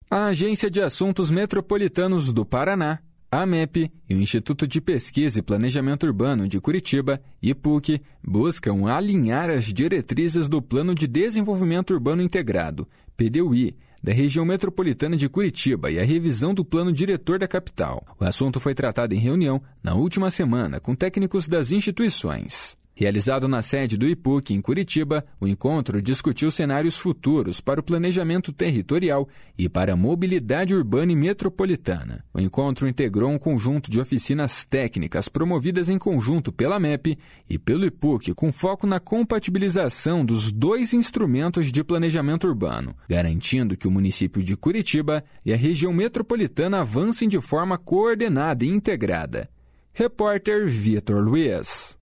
A Agência de Assuntos Metropolitanos do Paraná, a AMEP, e o Instituto de Pesquisa e Planejamento Urbano de Curitiba, IPUC, buscam alinhar as diretrizes do Plano de Desenvolvimento Urbano Integrado, PDUI, da região metropolitana de Curitiba e a revisão do plano diretor da capital. O assunto foi tratado em reunião na última semana com técnicos das instituições. Realizado na sede do IPUC, em Curitiba, o encontro discutiu cenários futuros para o planejamento territorial e para a mobilidade urbana e metropolitana. O encontro integrou um conjunto de oficinas técnicas promovidas em conjunto pela AMEP e pelo IPUC, com foco na compatibilização dos dois instrumentos de planejamento urbano, garantindo que o município de Curitiba e a região metropolitana avancem de forma coordenada e integrada. Repórter Vitor Luiz.